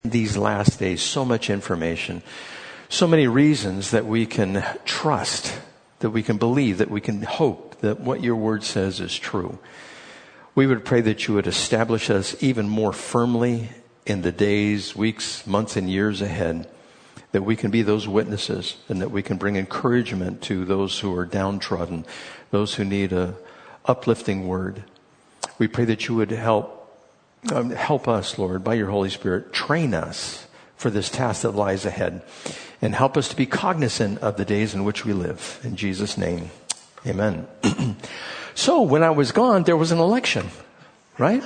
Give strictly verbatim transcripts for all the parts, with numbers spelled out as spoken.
these last days, so much information, so many reasons that we can trust, that we can believe, that we can hope that what your word says is true. We would pray that you would establish us even more firmly in the days, weeks, months, and years ahead, that we can be those witnesses and that we can bring encouragement to those who are downtrodden, those who need a uplifting word. We pray that you would help um, help us, Lord, by your Holy Spirit, train us for this task that lies ahead, and help us to be cognizant of the days in which we live. In Jesus' name, amen. So when I was gone, there was an election, right?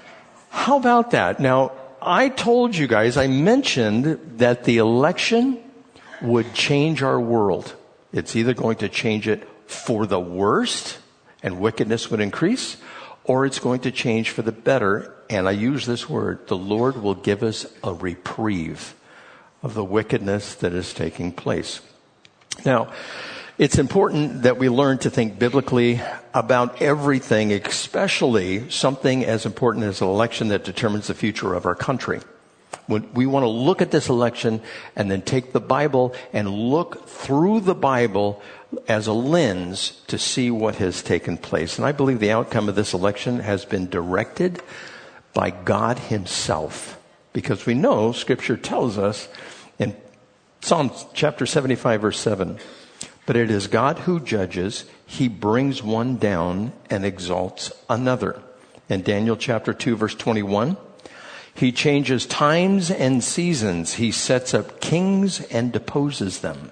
How about that? Now, I told you guys, I mentioned that the election would change our world. It's either going to change it for the worst and wickedness would increase, or it's going to change for the better. And I use this word, the Lord will give us a reprieve of the wickedness that is taking place. Now, it's important that we learn to think biblically about everything, especially something as important as an election that determines the future of our country. When we want to look at this election and then take the Bible and look through the Bible as a lens to see what has taken place. And I believe the outcome of this election has been directed by God himself, because we know Scripture tells us in Psalm chapter seventy-five, verse seven, but it is God who judges. He brings one down and exalts another. In Daniel chapter two, verse twenty-one, he changes times and seasons. He sets up kings and deposes them.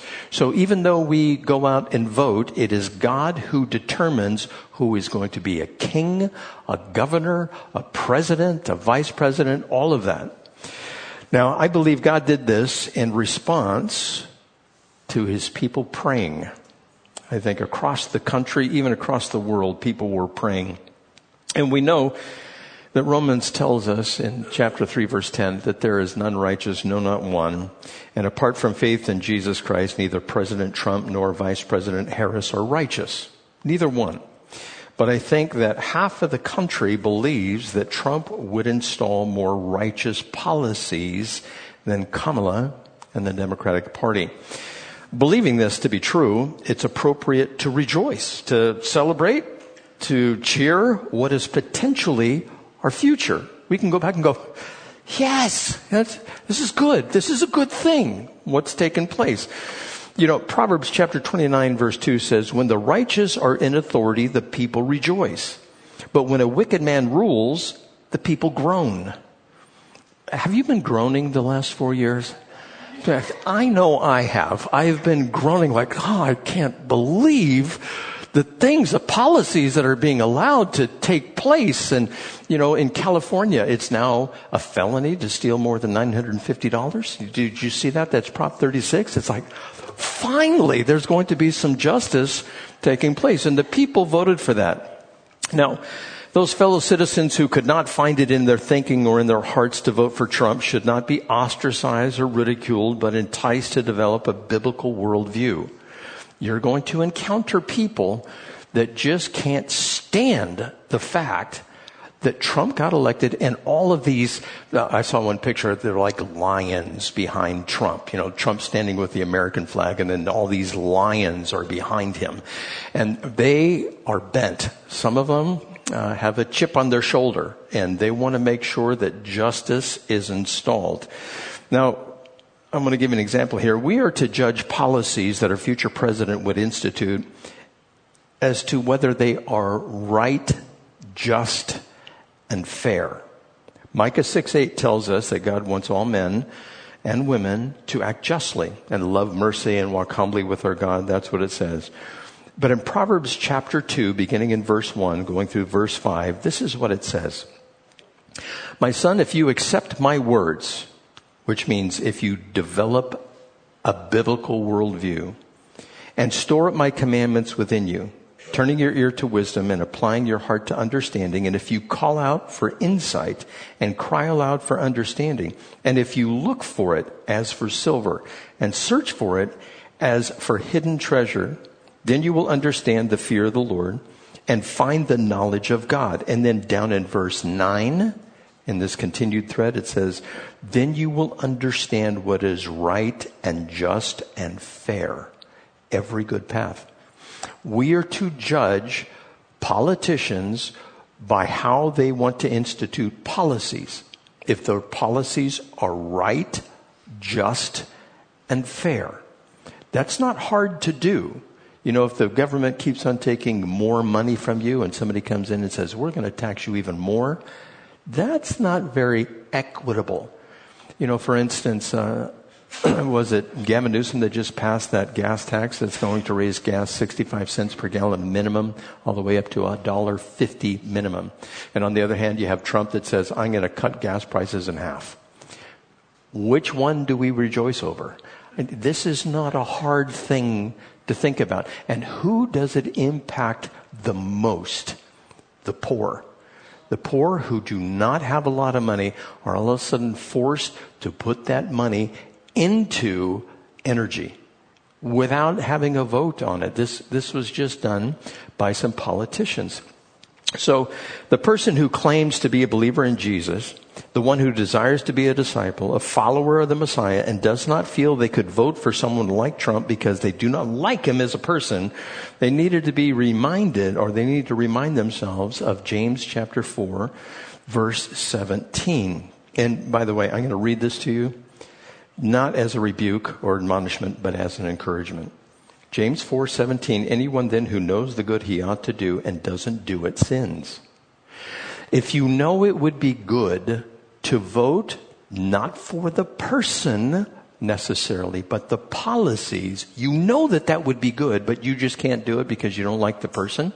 So even though we go out and vote, it is God who determines who is going to be a king, a governor, a president, a vice president, all of that. Now, I believe God did this in response to his people praying. I think across the country, even across the world, people were praying. And we know that Romans tells us in chapter three, verse ten, that there is none righteous, no, not one. And apart from faith in Jesus Christ, neither President Trump nor Vice President Harris are righteous. Neither one. But I think that half of the country believes that Trump would install more righteous policies than Kamala and the Democratic Party. Believing this to be true, it's appropriate to rejoice, to celebrate, to cheer what is potentially our future. We can go back and go, yes, that's, this is good. This is a good thing, what's taken place. You know, Proverbs chapter twenty-nine, verse two says, when the righteous are in authority, the people rejoice. But when a wicked man rules, the people groan. Have you been groaning the last four years? In fact, I know I have. I've been groaning like, oh, I can't believe the things, the policies that are being allowed to take place. And, you know, in California, it's now a felony to steal more than nine hundred fifty dollars. Did you see that? That's Prop thirty-six. It's like, finally, there's going to be some justice taking place. And the people voted for that. Now, those fellow citizens who could not find it in their thinking or in their hearts to vote for Trump should not be ostracized or ridiculed, but enticed to develop a biblical worldview. You're going to encounter people that just can't stand the fact that Trump got elected, and all of these, uh, I saw one picture, they're like lions behind Trump. You know, Trump standing with the American flag, and then all these lions are behind him. And they are bent. Some of them uh, have a chip on their shoulder, and they want to make sure that justice is installed. Now, I'm going to give you an example here. We are to judge policies that our future president would institute as to whether they are right, just, and fair. Micah six eight tells us that God wants all men and women to act justly and love mercy and walk humbly with our God. That's what it says. But in Proverbs chapter two, beginning in verse one, going through verse five, this is what it says. My son, if you accept my words, which means if you develop a biblical worldview and store up my commandments within you, turning your ear to wisdom and applying your heart to understanding, and if you call out for insight and cry aloud for understanding, and if you look for it as for silver and search for it as for hidden treasure, then you will understand the fear of the Lord and find the knowledge of God. And then down in verse nine In this continued thread, it says, then you will understand what is right and just and fair, every good path. We are to judge politicians by how they want to institute policies. If their policies are right, just, and fair. That's not hard to do. You know, if the government keeps on taking more money from you and somebody comes in and says, we're going to tax you even more, that's not very equitable. You know, for instance, uh, was it Gavin Newsom that just passed that gas tax that's going to raise gas sixty-five cents per gallon minimum all the way up to one dollar fifty minimum. And on the other hand, you have Trump that says, I'm going to cut gas prices in half. Which one do we rejoice over? And this is not a hard thing to think about. And who does it impact the most? The poor. The poor who do not have a lot of money are all of a sudden forced to put that money into energy without having a vote on it. This, this was just done by some politicians. So the person who claims to be a believer in Jesus, the one who desires to be a disciple, a follower of the Messiah, and does not feel they could vote for someone like Trump because they do not like him as a person, they needed to be reminded, or they need to remind themselves of James chapter four, verse seventeen. And by the way, I'm going to read this to you, not as a rebuke or admonishment, but as an encouragement. James four seventeen, anyone then who knows the good he ought to do and doesn't do it sins. If you know it would be good to vote not for the person necessarily, but the policies, you know that that would be good, but you just can't do it because you don't like the person,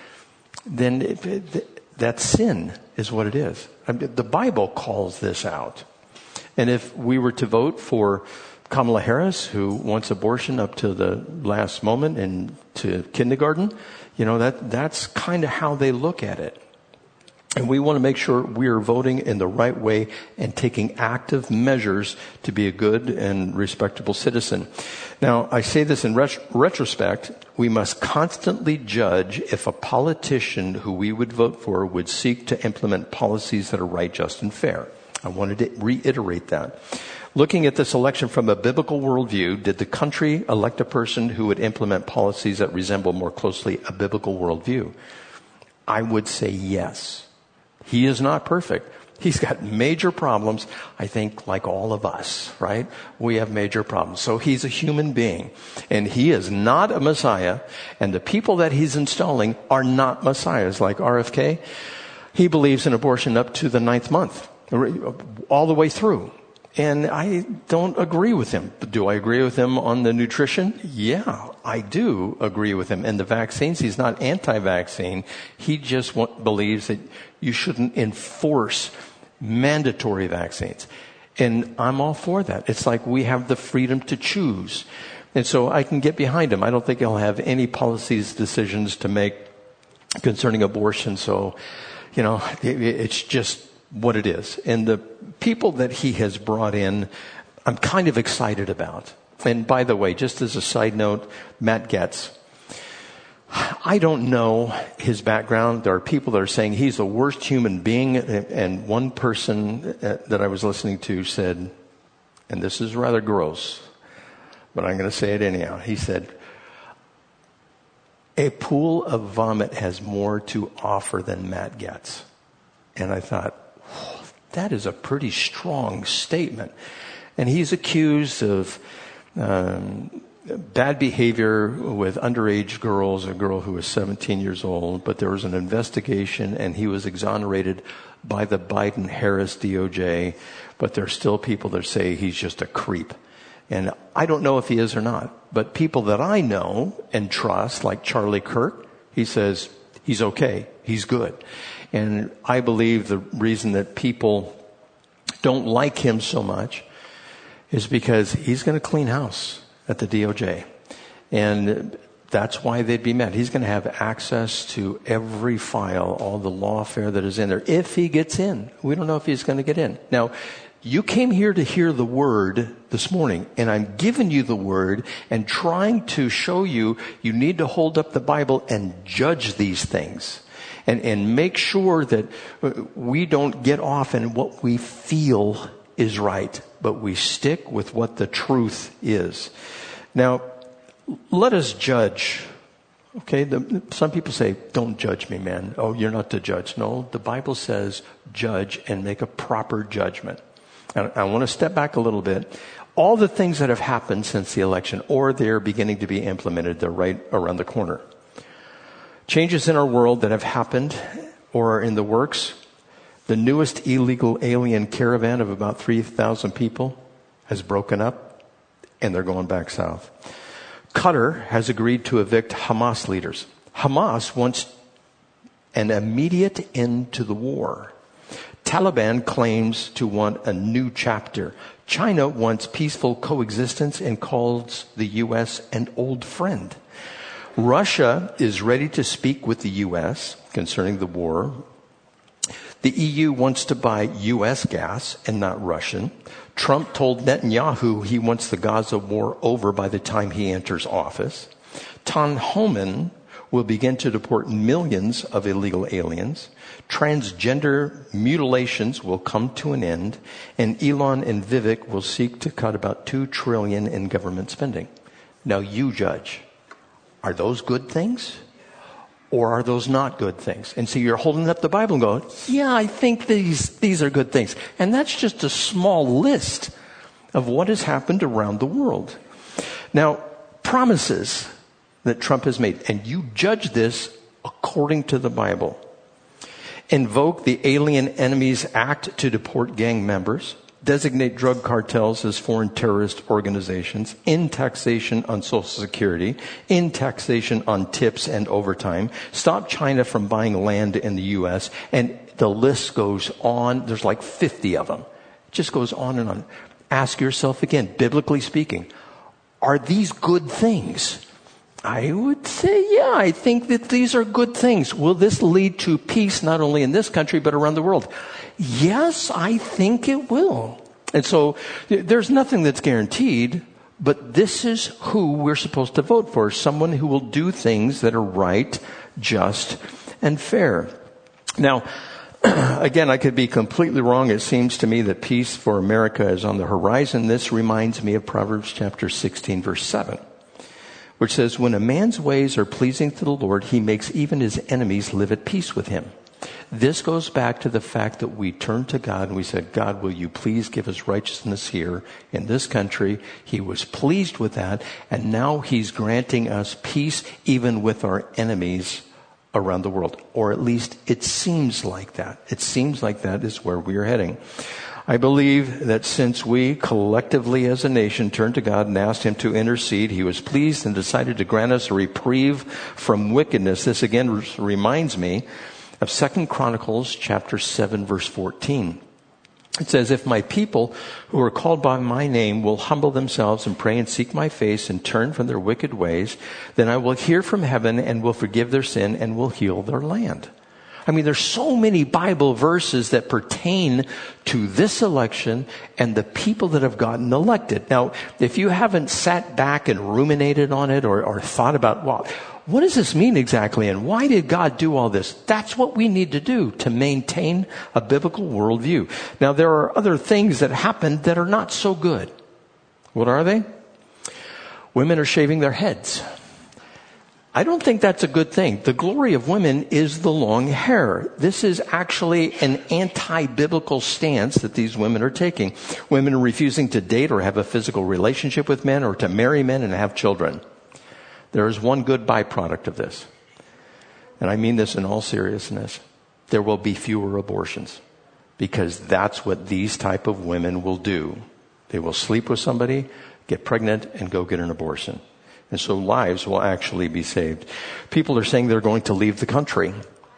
then it, it, that sin is what it is. I mean, the Bible calls this out. And if we were to vote for Kamala Harris, who wants abortion up to the last moment and to kindergarten, you know, that that's kind of how they look at it. And we want to make sure we are voting in the right way and taking active measures to be a good and respectable citizen. Now, I say this in ret- retrospect. We must constantly judge if a politician who we would vote for would seek to implement policies that are right, just, and fair. I wanted to reiterate that. Looking at this election from a biblical worldview, did the country elect a person who would implement policies that resemble more closely a biblical worldview? I would say yes. He is not perfect. He's got major problems, I think, like all of us, right? We have major problems. So he's a human being, and he is not a Messiah, and the people that he's installing are not Messiahs, like R F K. He believes in abortion up to the ninth month, all the way through. And I don't agree with him. Do I agree with him on the nutrition? Yeah, I do agree with him. And the vaccines, he's not anti-vaccine. He just want, believes that you shouldn't enforce mandatory vaccines. And I'm all for that. It's like we have the freedom to choose. And so I can get behind him. I don't think he'll have any policies, decisions to make concerning abortion. So, you know, it, it's just what it is. And the people that he has brought in, I'm kind of excited about. And by the way, just as a side note, Matt Gaetz, I don't know his background. There are people that are saying he's the worst human being. And one person that I was listening to said, and this is rather gross, but I'm going to say it anyhow. He said, a pool of vomit has more to offer than Matt Gaetz. And I thought, that is a pretty strong statement. And he's accused of um, bad behavior with underage girls, a girl who was seventeen years old. But there was an investigation, and he was exonerated by the Biden-Harris D O J. But there are still people that say he's just a creep. And I don't know if he is or not. But people that I know and trust, like Charlie Kirk, he says he's okay, he's good. And I believe the reason that people don't like him so much is because he's going to clean house at the D O J. And that's why they'd be mad. He's going to have access to every file, all the lawfare that is in there, if he gets in. We don't know if he's going to get in. Now, you came here to hear the word this morning, and I'm giving you the word and trying to show you you need to hold up the Bible and judge these things. and, and make sure that we don't get off in what we feel is right, but we stick with what the truth is. Now, let us judge. Okay, the, some people say, don't judge me, man. Oh, you're not to judge. No, the Bible says judge and make a proper judgment. And I want to step back a little bit. All the things that have happened since the election, or they're beginning to be implemented, they're right around the corner. Changes in our world that have happened or are in the works. The newest illegal alien caravan of about three thousand people has broken up, and they're going back south. Qatar has agreed to evict Hamas leaders. Hamas wants an immediate end to the war. Taliban claims to want a new chapter. China wants peaceful coexistence and calls the U S an old friend. Russia is ready to speak with the U S concerning the war. The E U wants to buy U S gas and not Russian. Trump told Netanyahu he wants the Gaza war over by the time he enters office. Tom Homan will begin to deport millions of illegal aliens. Transgender mutilations will come to an end. And Elon and Vivek will seek to cut about two trillion dollars in government spending. Now you judge. Are those good things? Or are those not good things? And so you're holding up the Bible and going, yeah, I think these, these are good things. And that's just a small list of what has happened around the world. Now, promises that Trump has made, and you judge this according to the Bible. Invoke the Alien Enemies Act to deport gang members. Designate drug cartels as foreign terrorist organizations, in taxation on Social Security, in taxation on tips and overtime, stop China from buying land in the U S, and the list goes on. There's like fifty of them. It just goes on and on. Ask yourself again, biblically speaking, are these good things? I would say, yeah, I think that these are good things. Will this lead to peace not only in this country but around the world? Yes, I think it will. And so there's nothing that's guaranteed, but this is who we're supposed to vote for. Someone who will do things that are right, just, and fair. Now, again, I could be completely wrong. It seems to me that peace for America is on the horizon. This reminds me of Proverbs chapter sixteen, verse seven, which says, when a man's ways are pleasing to the Lord, he makes even his enemies live at peace with him. This goes back to the fact that we turned to God and we said, God, will you please give us righteousness here in this country? He was pleased with that. And now he's granting us peace even with our enemies around the world. Or at least it seems like that. It seems like that is where we are heading. I believe that since we collectively as a nation turned to God and asked him to intercede, he was pleased and decided to grant us a reprieve from wickedness. This again reminds me of Second Chronicles chapter seven, verse fourteen. It says, if my people who are called by my name will humble themselves and pray and seek my face and turn from their wicked ways, then I will hear from heaven and will forgive their sin and will heal their land. I mean, there's so many Bible verses that pertain to this election and the people that have gotten elected. Now, if you haven't sat back and ruminated on it or, or thought about, well, what does this mean exactly? And why did God do all this? That's what we need to do to maintain a biblical worldview. Now, there are other things that happened that are not so good. What are they? Women are shaving their heads. I don't think that's a good thing. The glory of women is the long hair. This is actually an anti-biblical stance that these women are taking. Women are refusing to date or have a physical relationship with men or to marry men and have children. There is one good byproduct of this. And I mean this in all seriousness. There will be fewer abortions because that's what these type of women will do. They will sleep with somebody, get pregnant, and go get an abortion. And so lives will actually be saved. People are saying they're going to leave the country.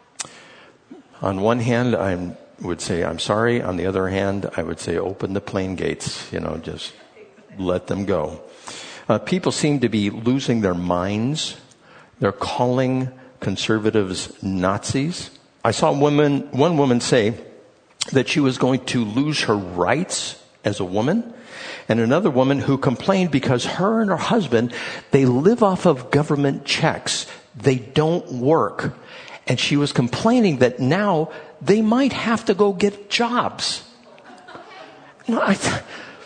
On one hand, I would say, I'm sorry. On the other hand, I would say, open the plane gates. You know, just let them go. Uh, people seem to be losing their minds. They're calling conservatives Nazis. I saw woman, one woman say that she was going to lose her rights as a woman. And another woman who complained because her and her husband, they live off of government checks. They don't work. And she was complaining that now they might have to go get jobs. No, I th-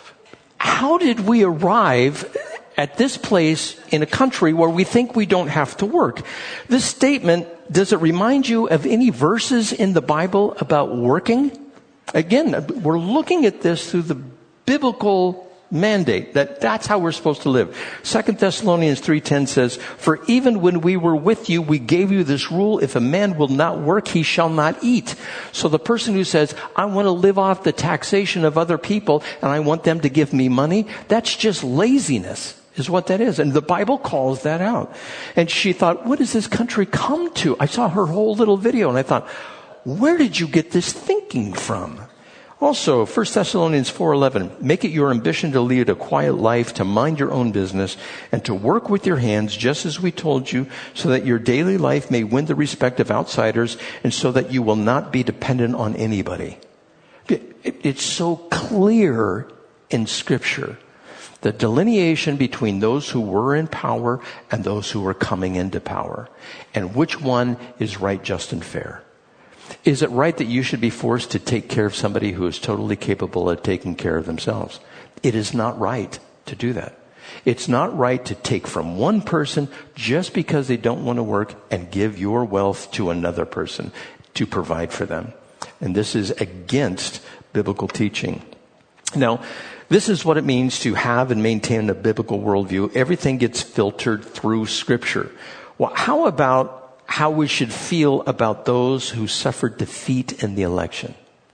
how did we arrive at this place in a country where we think we don't have to work? This statement, does it remind you of any verses in the Bible about working? Again, we're looking at this through the biblical mandate that that's how we're supposed to live. Second Thessalonians three ten says, "For even when we were with you, we gave you this rule: if a man will not work, he shall not eat." So the person who says, "I want to live off the taxation of other people and I want them to give me money," that's just laziness, is what that is. And the Bible calls that out. And she thought, what does this country come to? I saw her whole little video and I thought, where did you get this thinking from? Also, First Thessalonians four eleven, "Make it your ambition to lead a quiet life, to mind your own business, and to work with your hands, just as we told you, so that your daily life may win the respect of outsiders, and so that you will not be dependent on anybody." It, it, it's so clear in Scripture, the delineation between those who were in power and those who were coming into power, and which one is right, just, and fair. Is it right that you should be forced to take care of somebody who is totally capable of taking care of themselves? It is not right to do that. It's not right to take from one person just because they don't want to work and give your wealth to another person to provide for them. And this is against biblical teaching. Now, this is what it means to have and maintain a biblical worldview. Everything gets filtered through Scripture. Well, how about how we should feel about those who suffered defeat in the election?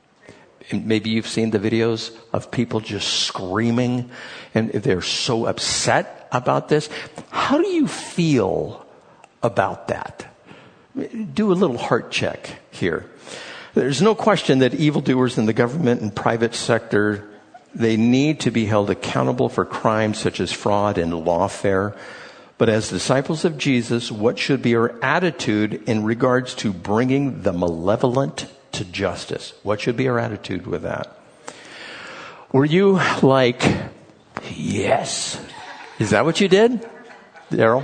And maybe you've seen the videos of people just screaming and they're so upset about this. How do you feel about that? Do a little heart check here. There's no question that evildoers in the government and private sector, they need to be held accountable for crimes such as fraud and lawfare. But as disciples of Jesus, what should be our attitude in regards to bringing the malevolent to justice? What should be our attitude with that? Were you like, yes? Is that what you did, Daryl?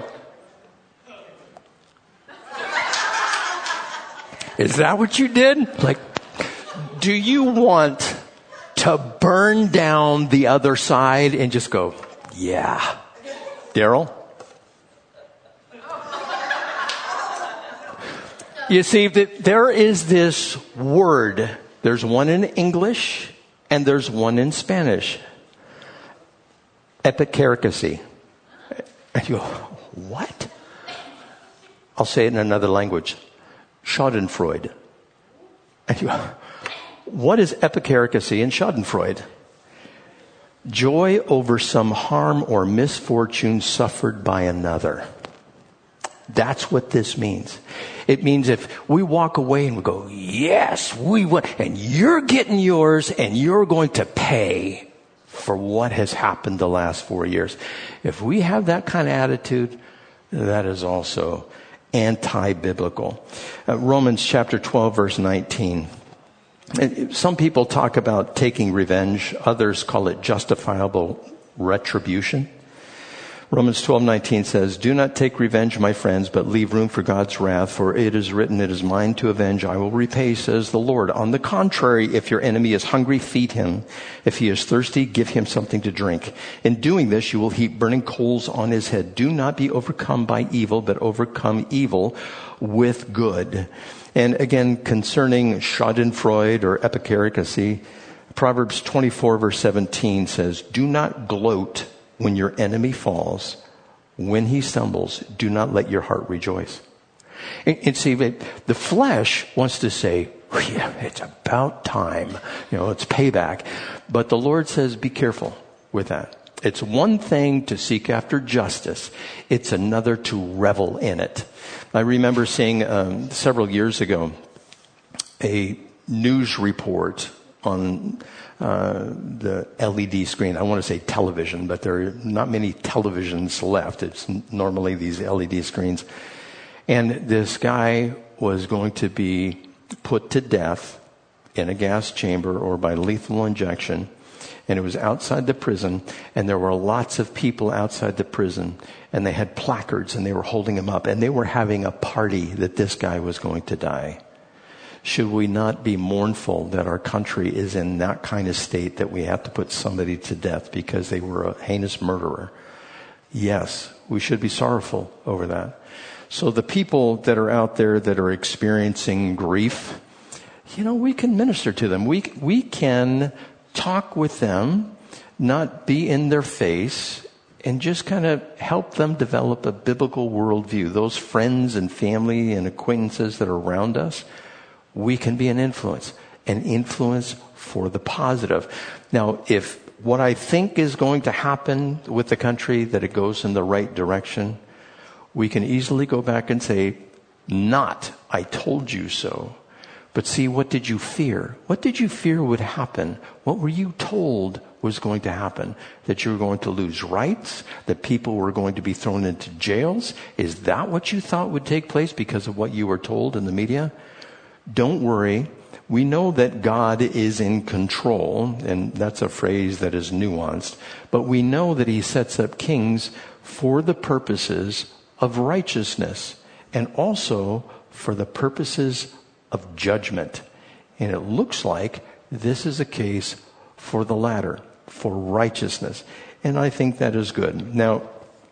Is that what you did? Like, do you want to burn down the other side and just go, yeah? Daryl? You see, there is this word. There's one in English and there's one in Spanish. Epicaricacy. And you go, what? I'll say it in another language. Schadenfreude. And you go, what is epicaricacy and Schadenfreude? Joy over some harm or misfortune suffered by another. That's what this means. It means if we walk away and we go, yes, we won, and you're getting yours and you're going to pay for what has happened the last four years. If we have that kind of attitude, that is also anti-biblical. Uh, Romans chapter twelve, verse nineteen. Some people talk about taking revenge. Others call it justifiable retribution. Romans twelve nineteen says, "Do not take revenge, my friends, but leave room for God's wrath. For it is written, it is mine to avenge. I will repay, says the Lord. On the contrary, if your enemy is hungry, feed him. If he is thirsty, give him something to drink. In doing this, you will heap burning coals on his head. Do not be overcome by evil, but overcome evil with good." And again, concerning Schadenfreude or epicaricacy, Proverbs twenty-four, verse seventeen says, "Do not gloat when your enemy falls. When he stumbles, do not let your heart rejoice." And, and see, the flesh wants to say, yeah, it's about time. You know, it's payback. But the Lord says, be careful with that. It's one thing to seek after justice. It's another to revel in it. I remember seeing um, several years ago a news report on uh, the L E D screen. I want to say television, but there are not many televisions left. It's normally these L E D screens. And this guy was going to be put to death in a gas chamber or by lethal injection. And it was outside the prison, and there were lots of people outside the prison, and they had placards, and they were holding them up, and they were having a party that this guy was going to die. Should we not be mournful that our country is in that kind of state that we have to put somebody to death because they were a heinous murderer? Yes, we should be sorrowful over that. So the people that are out there that are experiencing grief, you know, we can minister to them. We we can talk with them, not be in their face, and just kind of help them develop a biblical worldview. Those friends and family and acquaintances that are around us, we can be an influence, an influence for the positive. Now, if what I think is going to happen with the country, that it goes in the right direction, we can easily go back and say, not, I told you so. But see, what did you fear? What did you fear would happen? What were you told was going to happen? That you were going to lose rights? That people were going to be thrown into jails? Is that what you thought would take place because of what you were told in the media? Don't worry. We know that God is in control, and that's a phrase that is nuanced. But we know that he sets up kings for the purposes of righteousness and also for the purposes of judgment. And it looks like this is a case for the latter, for righteousness. And I think that is good. Now,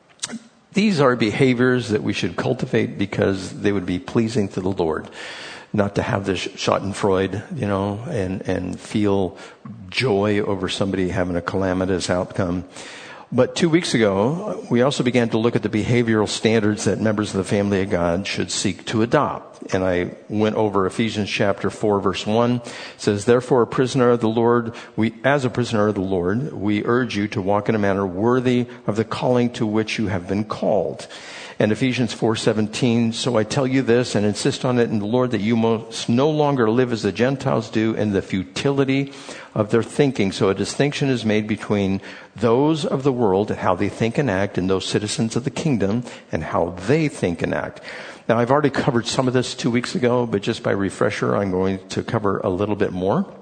these are behaviors that we should cultivate because they would be pleasing to the Lord. Not to have this schadenfreude, you know, and, and feel joy over somebody having a calamitous outcome. But two weeks ago, we also began to look at the behavioral standards that members of the family of God should seek to adopt. And I went over Ephesians chapter four, verse one. It says, therefore, a prisoner of the Lord, we, as a prisoner of the Lord, we urge you to walk in a manner worthy of the calling to which you have been called. And Ephesians four seventeen, so I tell you this and insist on it in the Lord that you must no longer live as the Gentiles do in the futility of their thinking. So a distinction is made between those of the world and how they think and act, and those citizens of the kingdom and how they think and act. Now, I've already covered some of this two weeks ago, but just by refresher, I'm going to cover a little bit more.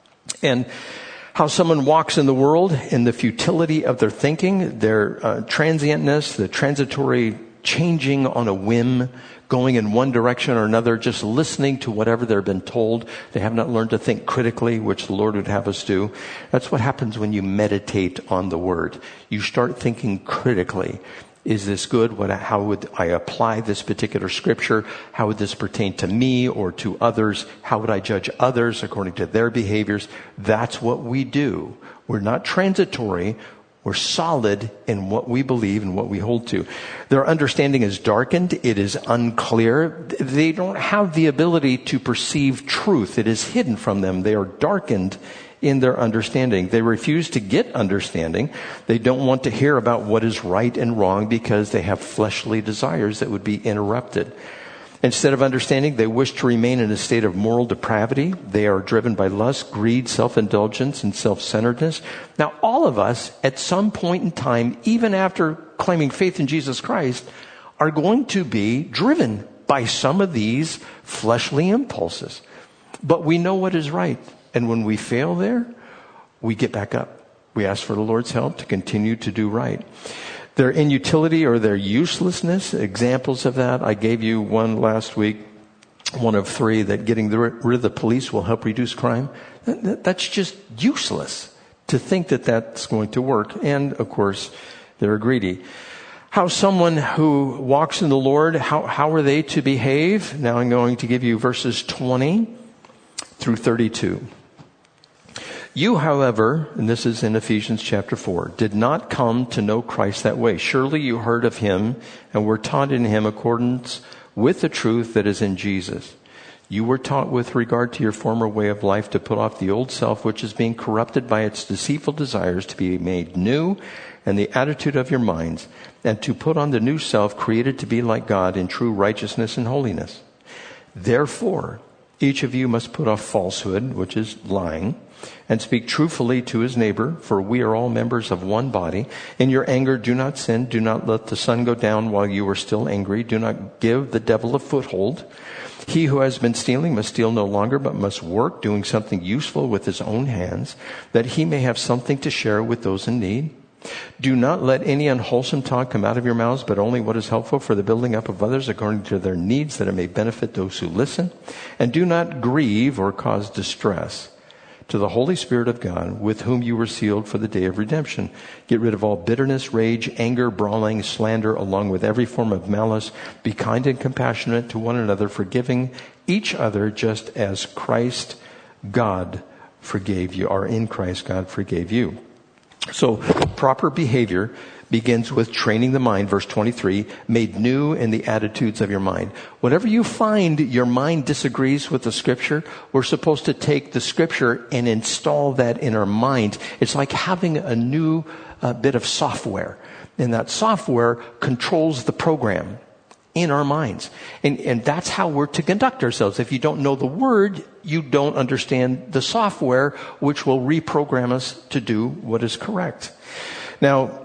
And how someone walks in the world in the futility of their thinking, their uh, transientness, the transitory changing on a whim, going in one direction or another, just listening to whatever they've been told. They have not learned to think critically, which the Lord would have us do. That's what happens when you meditate on the Word. You start thinking critically. Is this good? What, how would I apply this particular scripture? How would this pertain to me or to others? How would I judge others according to their behaviors? That's what we do. We're not transitory. We're solid in what we believe and what we hold to. Their understanding is darkened. It is unclear. They don't have the ability to perceive truth. It is hidden from them. They are darkened in their understanding. They refuse to get understanding. They don't want to hear about what is right and wrong because they have fleshly desires that would be interrupted. Instead of understanding, they wish to remain in a state of moral depravity. They are driven by lust, greed, self-indulgence, and self-centeredness. Now, all of us, at some point in time, even after claiming faith in Jesus Christ, are going to be driven by some of these fleshly impulses. But we know what is right. And when we fail there, we get back up. We ask for the Lord's help to continue to do right. Their inutility or their uselessness, examples of that. I gave you one last week, one of three, that getting rid of the police will help reduce crime. That's just useless to think that that's going to work. And, of course, they're greedy. How someone who walks in the Lord, how, how are they to behave? Now I'm going to give you verses twenty through thirty-two. You, however, and this is in Ephesians chapter four, did not come to know Christ that way. Surely you heard of him and were taught in him accordance with the truth that is in Jesus. You were taught with regard to your former way of life to put off the old self, which is being corrupted by its deceitful desires, to be made new in the attitude of your minds, and to put on the new self created to be like God in true righteousness and holiness. Therefore, each of you must put off falsehood, which is lying, and speak truthfully to his neighbor, for we are all members of one body. In your anger, do not sin. Do not let the sun go down while you are still angry. Do not give the devil a foothold. He who has been stealing must steal no longer, but must work, doing something useful with his own hands, that he may have something to share with those in need. Do not let any unwholesome talk come out of your mouths, but only what is helpful for the building up of others according to their needs, that it may benefit those who listen. And do not grieve or cause distress to the Holy Spirit of God, with whom you were sealed for the day of redemption. Get rid of all bitterness, rage, anger, brawling, slander, along with every form of malice. Be kind and compassionate to one another, forgiving each other just as Christ, God, forgave you, or in Christ, God forgave you. So proper behavior begins with training the mind, verse twenty-three, made new in the attitudes of your mind. Whatever you find your mind disagrees with the scripture, we're supposed to take the scripture and install that in our mind. It's like having a new uh, bit of software, and that software controls the program in our minds. And, and that's how we're to conduct ourselves. If you don't know the word, you don't understand the software, which will reprogram us to do what is correct. Now,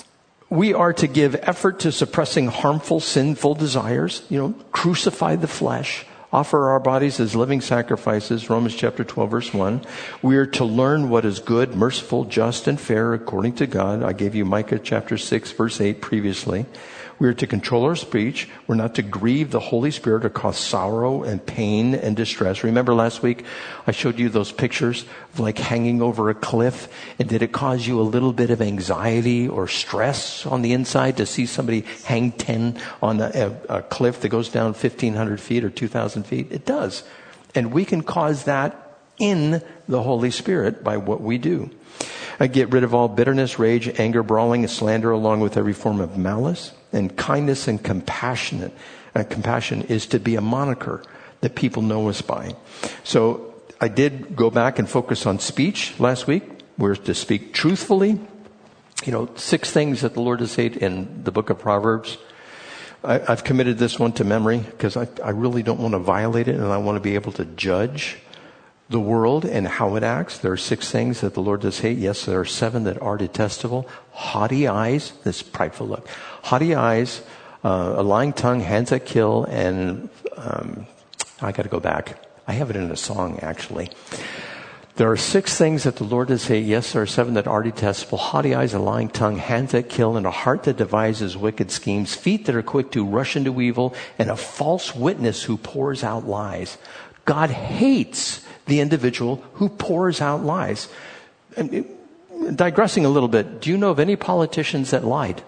we are to give effort to suppressing harmful, sinful desires, you know, crucify the flesh, offer our bodies as living sacrifices, Romans chapter twelve, verse one. We are to learn what is good, merciful, just, and fair according to God. I gave you Micah chapter six, verse eight previously. We are to control our speech. We're not to grieve the Holy Spirit or cause sorrow and pain and distress. Remember last week I showed you those pictures of like hanging over a cliff, and did it cause you a little bit of anxiety or stress on the inside to see somebody hang ten on a, a, a cliff that goes down fifteen hundred feet or two thousand feet? It does. And we can cause that in the Holy Spirit by what we do. I get rid of all bitterness, rage, anger, brawling, and slander, along with every form of malice. And kindness and compassionate, uh, compassion is to be a moniker that people know us by. So I did go back and focus on speech last week. We're to speak truthfully. You know, six things that the Lord has said in the book of Proverbs. I, I've committed this one to memory because I, I really don't want to violate it, and I want to be able to judge the world and how it acts. There are six things that the Lord does hate. Yes, there are seven that are detestable. Haughty eyes, this prideful look. Haughty eyes, uh, a lying tongue, hands that kill, and um, I got to go back. I have it in a song, actually. There are six things that the Lord does hate. Yes, there are seven that are detestable. Haughty eyes, a lying tongue, hands that kill, and a heart that devises wicked schemes, feet that are quick to rush into evil, and a false witness who pours out lies. God hates the individual who pours out lies. And digressing a little bit, do you know of any politicians that lied?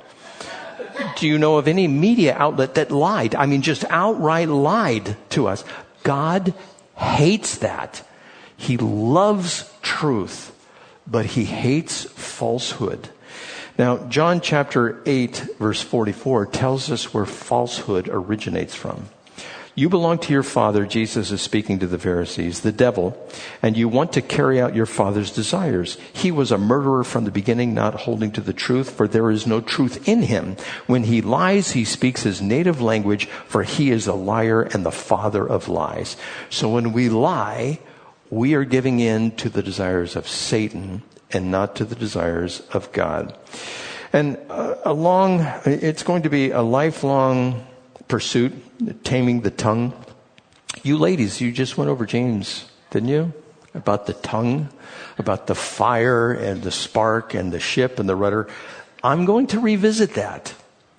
Do you know of any media outlet that lied? I mean, just outright lied to us. God hates that. He loves truth, but he hates falsehood. Now, John chapter eight, verse forty-four tells us where falsehood originates from. You belong to your father, Jesus is speaking to the Pharisees, the devil, and you want to carry out your father's desires. He was a murderer from the beginning, not holding to the truth, for there is no truth in him. When he lies, he speaks his native language, for he is a liar and the father of lies. So when we lie, we are giving in to the desires of Satan and not to the desires of God. And uh, along, it's going to be a lifelong pursuit, taming the tongue. You ladies, you just went over James, didn't you? About the tongue, about the fire and the spark and the ship and the rudder. I'm going to revisit that.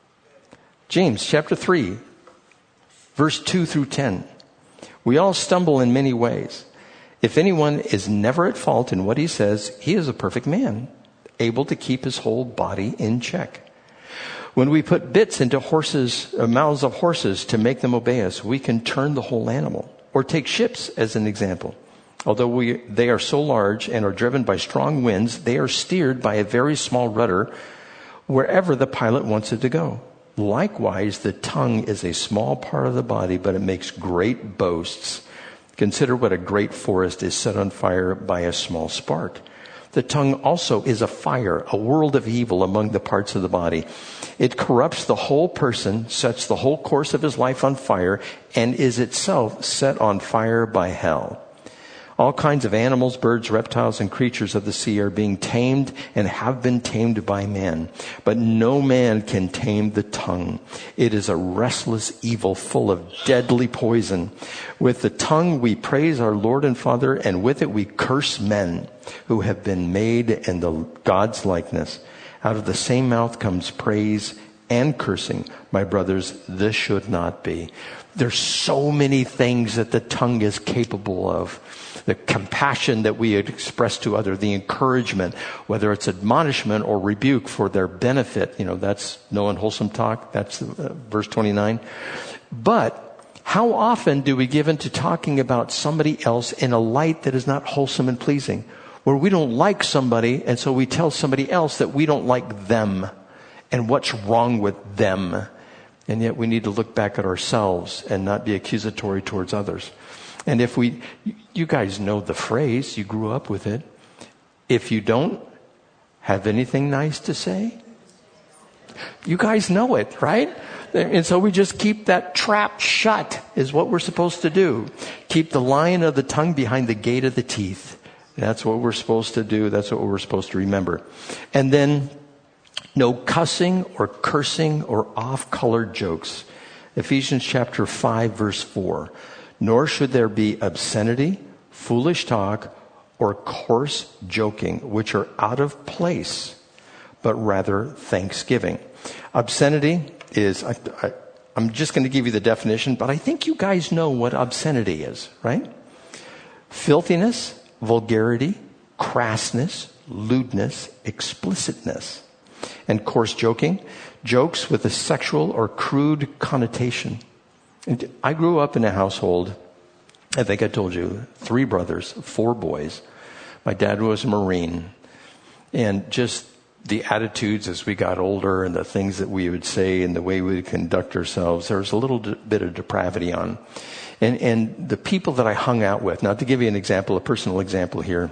James chapter three, verse two through ten. We all stumble in many ways. If anyone is never at fault in what he says, he is a perfect man, able to keep his whole body in check. When we put bits into horses, uh, mouths of horses to make them obey us, we can turn the whole animal. Or take ships as an example. Although we, they are so large and are driven by strong winds, they are steered by a very small rudder wherever the pilot wants it to go. Likewise, the tongue is a small part of the body, but it makes great boasts. Consider what a great forest is set on fire by a small spark. The tongue also is a fire, a world of evil among the parts of the body. It corrupts the whole person, sets the whole course of his life on fire, and is itself set on fire by hell. All kinds of animals, birds, reptiles, and creatures of the sea are being tamed and have been tamed by man. But no man can tame the tongue. It is a restless evil full of deadly poison. With the tongue we praise our Lord and Father, and with it we curse men who have been made in the God's likeness. Out of the same mouth comes praise and cursing. My brothers, this should not be. There's so many things that the tongue is capable of. The compassion that we express to others, the encouragement, whether it's admonishment or rebuke for their benefit. You know, that's no unwholesome talk. That's uh, verse twenty-nine. But how often do we give into talking about somebody else in a light that is not wholesome and pleasing? Where we don't like somebody, and so we tell somebody else that we don't like them and what's wrong with them. And yet we need to look back at ourselves and not be accusatory towards others. And if we, you guys know the phrase, you grew up with it. If you don't have anything nice to say, you guys know it, right? And so we just keep that trap shut is what we're supposed to do. Keep the lion of the tongue behind the gate of the teeth. That's what we're supposed to do. That's what we're supposed to remember. And then no cussing or cursing or off-colored jokes. Ephesians chapter five, verse four. Nor should there be obscenity, foolish talk, or coarse joking, which are out of place, but rather thanksgiving. Obscenity is, I, I, I'm just going to give you the definition, but I think you guys know what obscenity is, right? Filthiness, vulgarity, crassness, lewdness, explicitness. And coarse joking, jokes with a sexual or crude connotation. And I grew up in a household, I think I told you, three brothers, four boys. My dad was a Marine. And just the attitudes as we got older and the things that we would say and the way we would conduct ourselves, there was a little bit of depravity on. And, and the people that I hung out with, now to give you an example, a personal example here,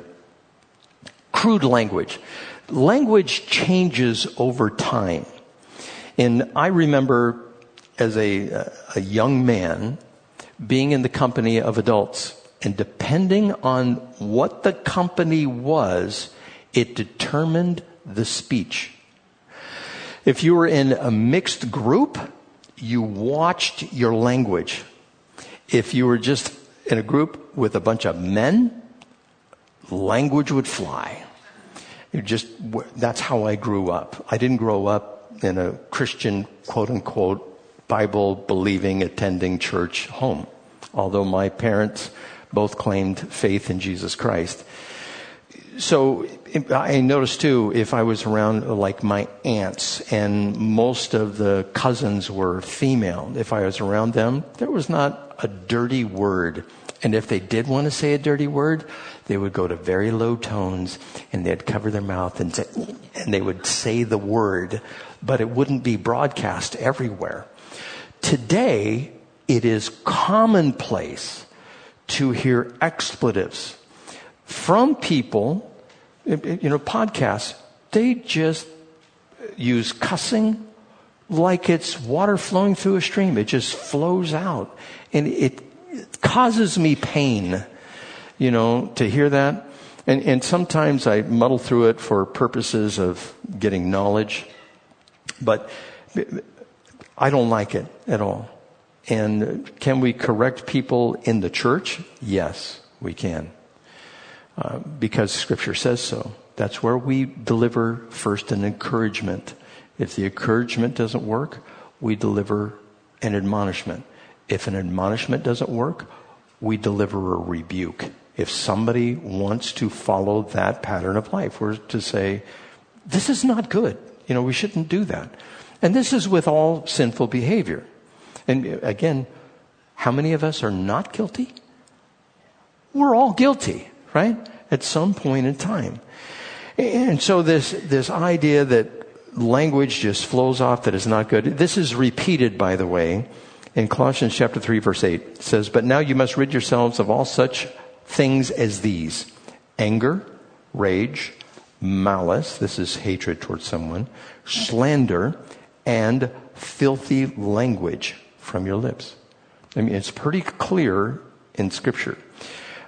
crude language. Language changes over time. And I remember as a, a young man being in the company of adults, and depending on what the company was, it determined the speech. If you were in a mixed group, you watched your language. If you were just in a group with a bunch of men, language would fly. You just, that's how I grew up. I didn't grow up in a Christian, quote unquote, Bible believing, attending church home. Although my parents both claimed faith in Jesus Christ. So I noticed too, if I was around like my aunts and most of the cousins were female, if I was around them, there was not a dirty word. And if they did want to say a dirty word, they would go to very low tones and they'd cover their mouth and say, and they would say the word, but it wouldn't be broadcast everywhere. Today, it is commonplace to hear expletives from people, you know, podcasts. They just use cussing like it's water flowing through a stream. It just flows out. And it, it causes me pain, you know, to hear that. And, and sometimes I muddle through it for purposes of getting knowledge. But I don't like it at all. And can we correct people in the church? Yes, we can. Uh, because Scripture says so. That's where we deliver first an encouragement. If the encouragement doesn't work, we deliver an admonishment. If an admonishment doesn't work, we deliver a rebuke. If somebody wants to follow that pattern of life, we're to say, this is not good. You know, we shouldn't do that. And this is with all sinful behavior. And again, how many of us are not guilty? We're all guilty, right? At some point in time. And so this, this idea that language just flows off that is not good. This is repeated, by the way, in Colossians chapter three, verse eight. It says, but now you must rid yourselves of all such things as these: anger, rage, malice, this is hatred towards someone, slander, and filthy language from your lips. I mean, it's pretty clear in Scripture.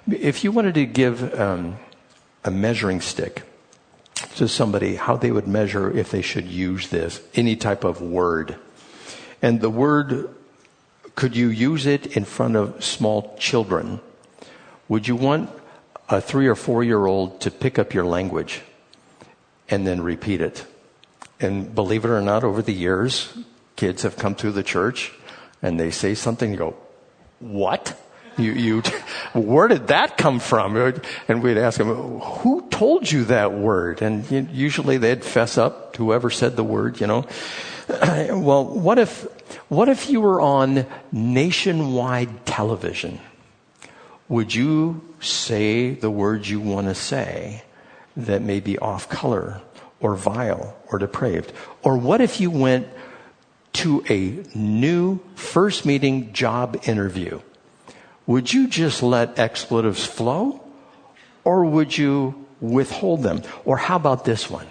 If you wanted to give um, a measuring stick to somebody, how they would measure if they should use this, any type of word. And the word, could you use it in front of small children? Would you want a three or four year old to pick up your language and then repeat it? And believe it or not, over the years, kids have come through the church and they say something, you go, what? You, you, where did that come from? And we'd ask them, who told you that word? And usually they'd fess up to whoever said the word, you know. Well, what if, what if you were on nationwide television? Would you say the words you want to say that may be off color or vile or depraved? Or what if you went to a new first meeting job interview? Would you just let expletives flow, or would you withhold them? Or how about this one?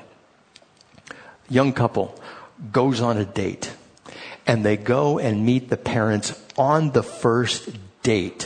Young couple goes on a date, and they go and meet the parents on the first date.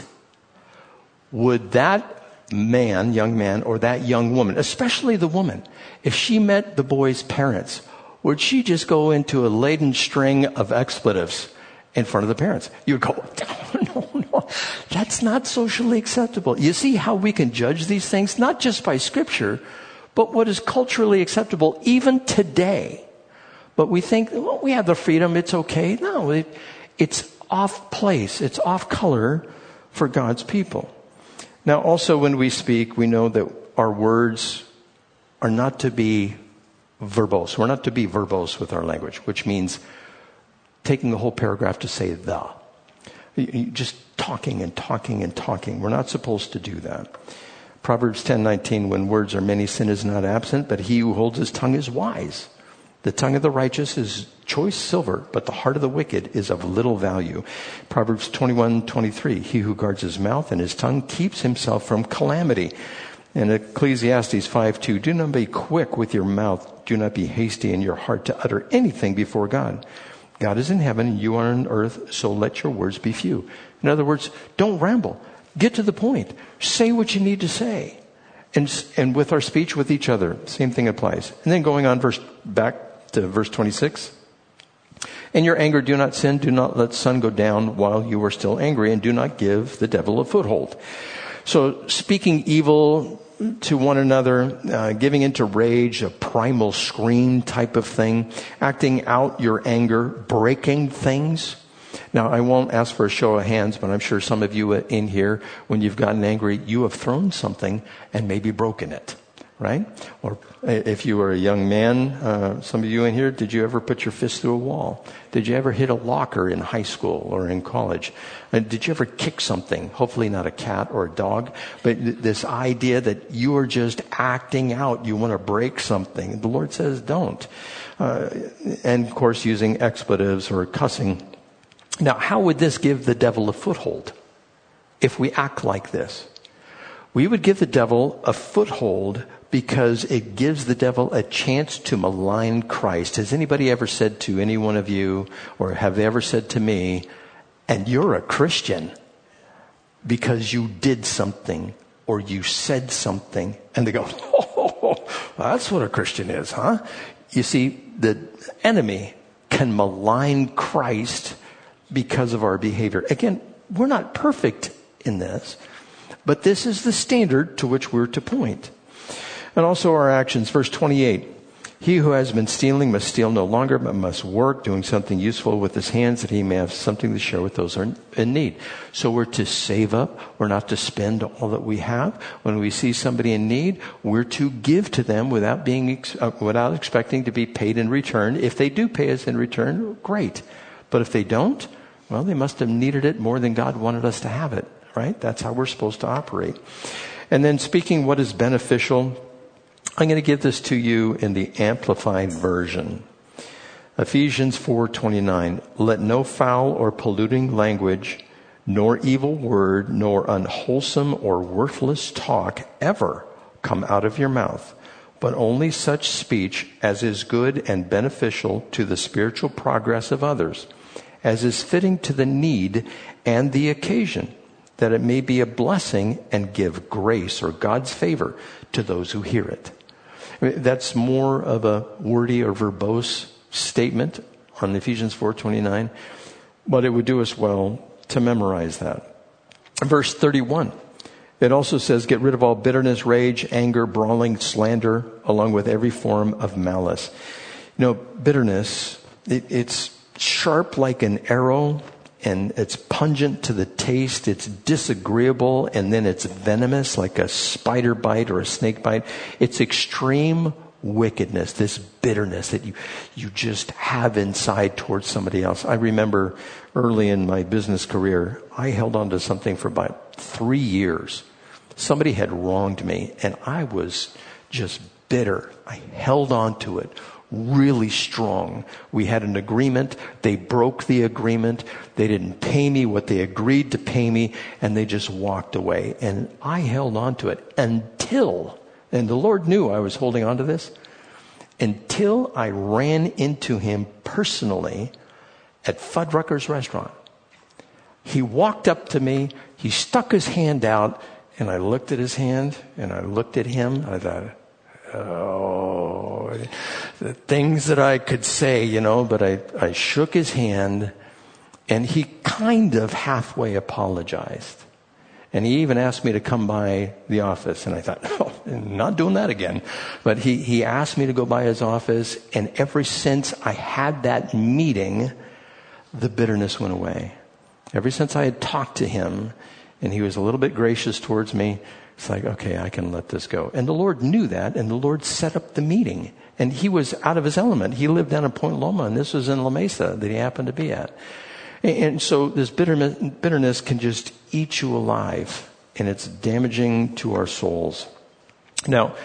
Would that man, young man, or that young woman, especially the woman, if she met the boy's parents, would she just go into a laden string of expletives in front of the parents? You'd go, no, no, no, that's not socially acceptable. You see how we can judge these things, not just by Scripture, but what is culturally acceptable even today. But we think, well, we have the freedom, it's okay. No, it, it's off place, it's off color for God's people. Now, also when we speak, we know that our words are not to be verbose. We're not to be verbose with our language, which means taking the whole paragraph to say the. Just talking and talking and talking. We're not supposed to do that. Proverbs ten nineteen, when words are many, sin is not absent, but he who holds his tongue is wise. The tongue of the righteous is choice silver, but the heart of the wicked is of little value. Proverbs twenty-one twenty-three, he who guards his mouth and his tongue keeps himself from calamity. And Ecclesiastes five two, do not be quick with your mouth. Do not be hasty in your heart to utter anything before God. God is in heaven and you are on earth, so let your words be few. In other words, don't ramble. Get to the point. Say what you need to say. And, and with our speech with each other, same thing applies. And then going on verse back to verse twenty-six. In your anger, do not sin. Do not let the sun go down while you are still angry, and do not give the devil a foothold. So speaking evil to one another, uh, giving into rage, a primal scream type of thing, acting out your anger, breaking things. Now, I won't ask for a show of hands, but I'm sure some of you in here, when you've gotten angry, you have thrown something and maybe broken it, right? Or if you were a young man, uh, some of you in here, did you ever put your fist through a wall? Did you ever hit a locker in high school or in college? And did you ever kick something? Hopefully not a cat or a dog, but th- this idea that you are just acting out, you want to break something. The Lord says don't. Uh, and of course, using expletives or cussing. Now, how would this give the devil a foothold if we act like this? We would give the devil a foothold because it gives the devil a chance to malign Christ. Has anybody ever said to any one of you, or have they ever said to me, and you're a Christian because you did something or you said something, and they go, oh, that's what a Christian is, huh? You see, the enemy can malign Christ because of our behavior. Again, we're not perfect in this, but this is the standard to which we're to point. And also our actions. Verse twenty-eight, he who has been stealing must steal no longer, but must work, doing something useful with his hands, that he may have something to share with those who are in need. So we're to save up. We're not to spend all that we have. When we see somebody in need, we're to give to them without being, uh, without expecting to be paid in return. If they do pay us in return, great. But if they don't, well, they must have needed it more than God wanted us to have it, right? That's how we're supposed to operate. And then speaking what is beneficial, I'm going to give this to you in the Amplified Version. Ephesians four twenty-nine, let no foul or polluting language, nor evil word, nor unwholesome or worthless talk ever come out of your mouth, but only such speech as is good and beneficial to the spiritual progress of others, as is fitting to the need and the occasion, that it may be a blessing and give grace or God's favor to those who hear it. I mean, that's more of a wordy or verbose statement on Ephesians four twenty-nine, but it would do us well to memorize that. Verse thirty-one, it also says, get rid of all bitterness, rage, anger, brawling, slander, along with every form of malice. You know, bitterness, it, it's sharp like an arrow, and it's pungent to the taste. It's disagreeable, and then it's venomous like a spider bite or a snake bite. It's extreme wickedness, this bitterness that you, you just have inside towards somebody else. I remember early in my business career, I held on to something for about three years. Somebody had wronged me, and I was just bitter. I held on to it really strong. We had an agreement. They broke the agreement. They didn't pay me what they agreed to pay me, and they just walked away. And I held on to it until, and the Lord knew I was holding on to this, until I ran into him personally at Fuddruckers restaurant. He walked up to me. He stuck his hand out, and I looked at his hand, and I looked at him. I thought, oh, the things that I could say, you know, but I, I shook his hand, and he kind of halfway apologized. And he even asked me to come by the office, and I thought, oh, I'm not doing that again. But he, he asked me to go by his office, and ever since I had that meeting, the bitterness went away. Ever since I had talked to him, and he was a little bit gracious towards me, it's like, okay, I can let this go. And the Lord knew that, and the Lord set up the meeting. And he was out of his element. He lived down in Point Loma, and this was in La Mesa that he happened to be at. And so this bitterness, bitterness can just eat you alive, and it's damaging to our souls. Now,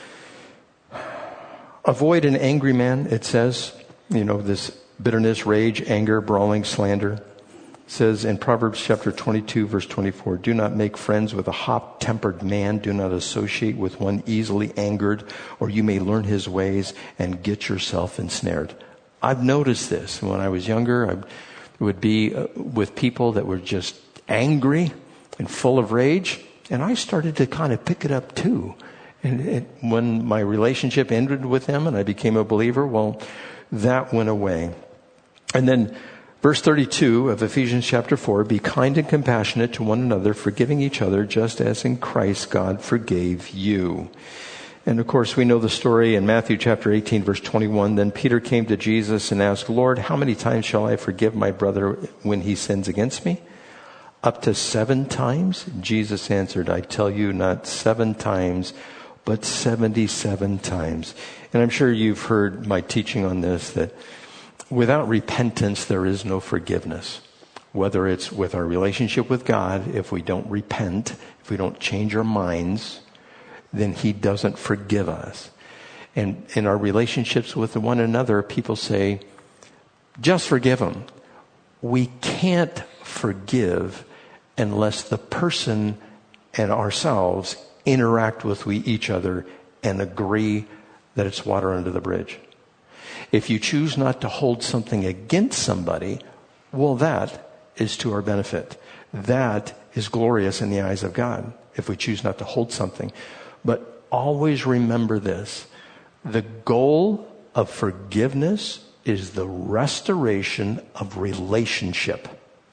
avoid an angry man, it says, you know, this bitterness, rage, anger, brawling, slander. It says in Proverbs chapter twenty-two, verse twenty-four, do not make friends with a hot-tempered man. Do not associate with one easily angered, or you may learn his ways and get yourself ensnared. I've noticed this. When I was younger, I would be with people that were just angry and full of rage, and I started to kind of pick it up too. And it, when my relationship ended with them and I became a believer, well, that went away. And then verse thirty-two of Ephesians chapter four, be kind and compassionate to one another, forgiving each other, just as in Christ God forgave you. And of course, we know the story in Matthew chapter eighteen, verse twenty-one. Then Peter came to Jesus and asked, Lord, how many times shall I forgive my brother when he sins against me? Up to seven times? Jesus answered, I tell you, not seven times, but seventy-seven times. And I'm sure you've heard my teaching on this, that without repentance, there is no forgiveness. Whether it's with our relationship with God, if we don't repent, if we don't change our minds, then he doesn't forgive us. And in our relationships with one another, people say, just forgive them. We can't forgive unless the person and ourselves interact with we each other and agree that it's water under the bridge. If you choose not to hold something against somebody, well, that is to our benefit. That is glorious in the eyes of God, if we choose not to hold something. But always remember this. The goal of forgiveness is the restoration of relationship.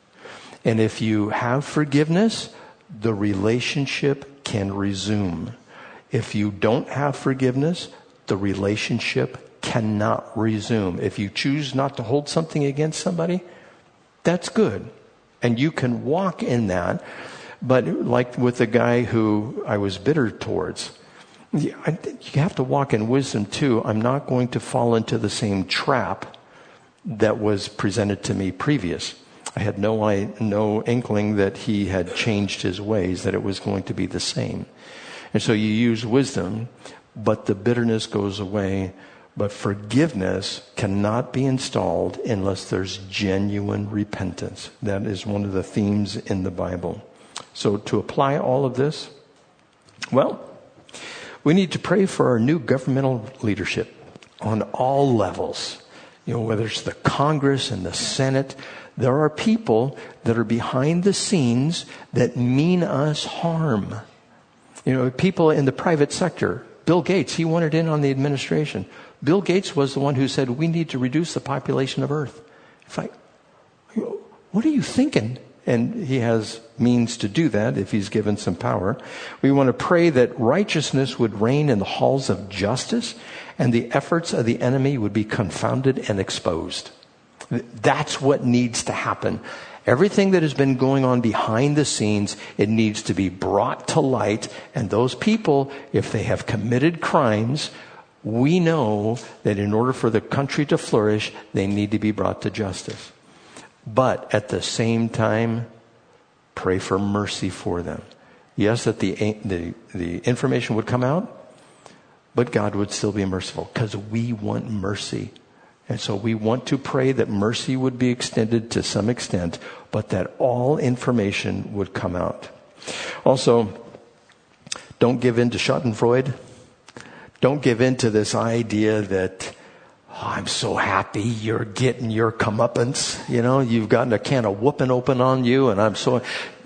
And if you have forgiveness, the relationship can resume. If you don't have forgiveness, the relationship cannot resume. If you choose not to hold something against somebody, that's good. And you can walk in that. But like with the guy who I was bitter towards, you have to walk in wisdom too. I'm not going to fall into the same trap that was presented to me previous. I had no, I, no inkling that he had changed his ways, that it was going to be the same. And so you use wisdom, but the bitterness goes away. But forgiveness cannot be installed unless there's genuine repentance. That is one of the themes in the Bible. So to apply all of this, well, we need to pray for our new governmental leadership on all levels. You know, whether it's the Congress and the Senate, there are people that are behind the scenes that mean us harm. You know, people in the private sector. Bill Gates, he wanted in on the administration. Bill Gates was the one who said, we need to reduce the population of Earth. It's like, what are you thinking? And he has means to do that if he's given some power. We want to pray that righteousness would reign in the halls of justice and the efforts of the enemy would be confounded and exposed. That's what needs to happen. Everything that has been going on behind the scenes, it needs to be brought to light. And those people, if they have committed crimes, we know that in order for the country to flourish, they need to be brought to justice. But at the same time, pray for mercy for them. Yes, that the, the, the information would come out, but God would still be merciful because we want mercy. And so we want to pray that mercy would be extended to some extent, but that all information would come out. Also, don't give in to Schadenfreude. Don't give in to this idea that, oh, I'm so happy you're getting your comeuppance. You know, you've gotten a can of whooping open on you, and I'm so...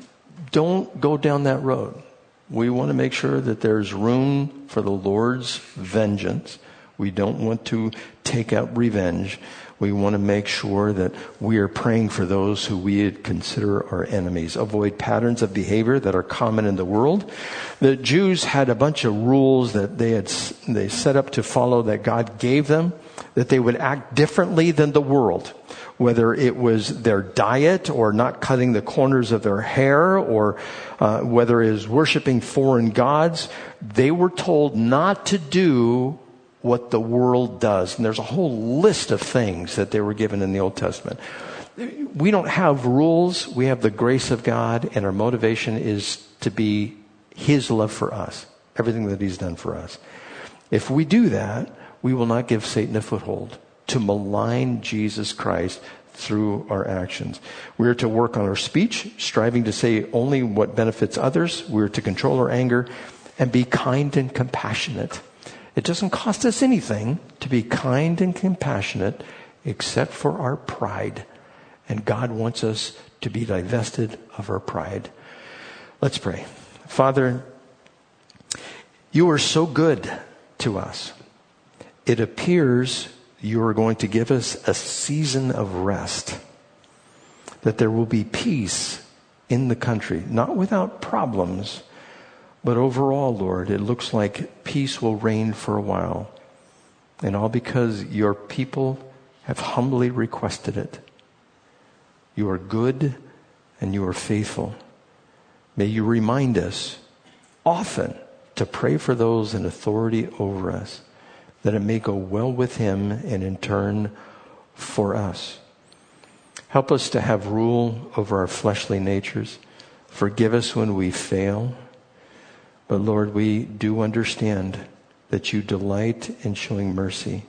Don't go down that road. We want to make sure that there's room for the Lord's vengeance. We don't want to take out revenge. We want to make sure that we are praying for those who we consider our enemies. Avoid patterns of behavior that are common in the world. The Jews had a bunch of rules that they had they set up to follow that God gave them, that they would act differently than the world. Whether it was their diet or not cutting the corners of their hair or uh, whether it was worshiping foreign gods, they were told not to do what the world does. And there's a whole list of things that they were given in the Old Testament. We don't have rules. We have the grace of God, and our motivation is to be His love for us, everything that He's done for us. If we do that, we will not give Satan a foothold to malign Jesus Christ through our actions. We're to work on our speech, striving to say only what benefits others. We're to control our anger and be kind and compassionate. It doesn't cost us anything to be kind and compassionate except for our pride. And God wants us to be divested of our pride. Let's pray. Father, you are so good to us. It appears you are going to give us a season of rest, that there will be peace in the country, not without problems, but overall, Lord, it looks like peace will reign for a while. And all because your people have humbly requested it. You are good and you are faithful. May you remind us often to pray for those in authority over us, that it may go well with him and in turn for us. Help us to have rule over our fleshly natures. Forgive us when we fail. But Lord, we do understand that you delight in showing mercy.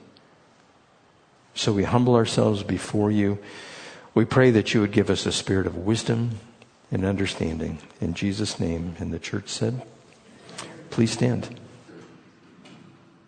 So we humble ourselves before you. We pray that you would give us a spirit of wisdom and understanding. In Jesus' name, and the church said, please stand.